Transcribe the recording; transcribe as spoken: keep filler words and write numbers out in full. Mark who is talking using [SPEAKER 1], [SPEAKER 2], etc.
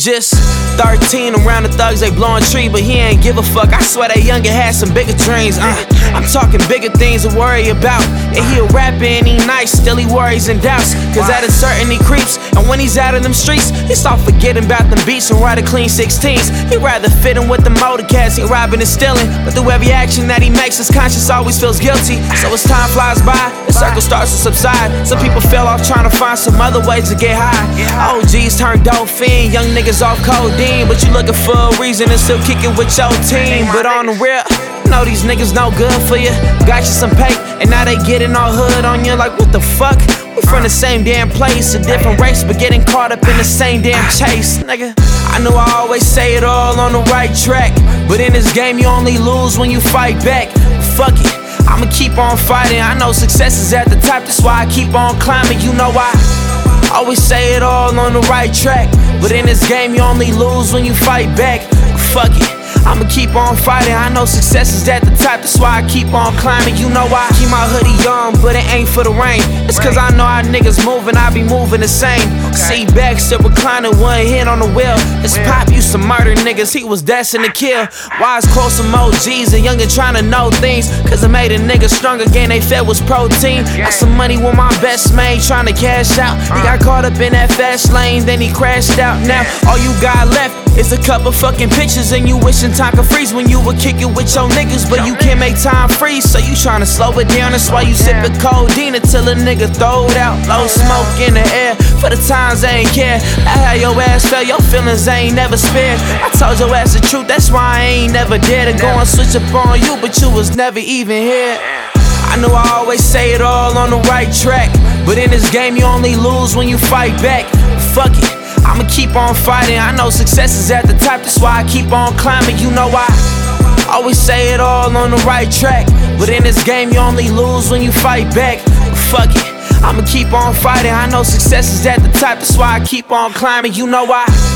[SPEAKER 1] was just thirteen around the thugs, they blowing tree, but he ain't give a fuck. I swear that youngin' had some bigger dreams. Uh, I'm talking bigger things to worry about. And he a rapper and he nice, still he worries and doubts. Cause at a certain he creeps, and when he's out of them streets, he start forgetting about them beats and ride a clean sixteens. He rather fit in with the motor cats, he robbing and stealing. But through every action that he makes, his conscience always feels guilty. So as time flies by, the circle starts to subside. Some people fell off trying to find some other ways to get high. O Gs turn dolphin, young niggas off codeine. But you looking for a reason and still kicking with your team. But on the real, know these niggas no good for you. Got you some pay, and now they getting all hood on you. Like, what the fuck? We from the same damn place, a different race, but getting caught up in the same damn chase, nigga. I know I always say it all on the right track, but in this game you only lose when you fight back. Fuck it, I'ma keep on fighting. I know success is at the top, that's why I keep on climbing. You know I always say it all on the right track, but in this game you only lose when you fight back. Fuck it, I'ma keep on fighting. I know success is at the top, that's why I keep on climbing. You know I keep my hoodie on, but it ain't for the rain. It's cause I know how niggas moving, I be moving the same. See back, still reclining, one hit on the wheel. This Pop used to murder niggas, he was destined to kill. Wise quotes some O Gs, and youngin' trying to know things, cause it made a nigga stronger, gain they fed was protein. Got some money with my best mate, trying to cash out. He got caught up in that fast lane, then he crashed out. Now all you got left is a couple fucking pictures, and you wishing time could freeze when you would kick it with your niggas, but you can't make time freeze, so you tryna slow it down. That's why you sippin' codeine until a nigga throw it out. Low smoke in the air, for the times they ain't care. I had your ass felt, your feelings ain't never spared. I told your ass the truth, that's why I ain't never dare to go and switch up on you, but you was never even here. I know I always say it all on the right track, but in this game you only lose when you fight back. Fuck it, I'ma keep on fighting. I know success is at the top, that's why I keep on climbing. You know I always say it all on the right track, but in this game you only lose when you fight back. Fuck it, I'ma keep on fighting. I know success is at the top, that's why I keep on climbing. You know I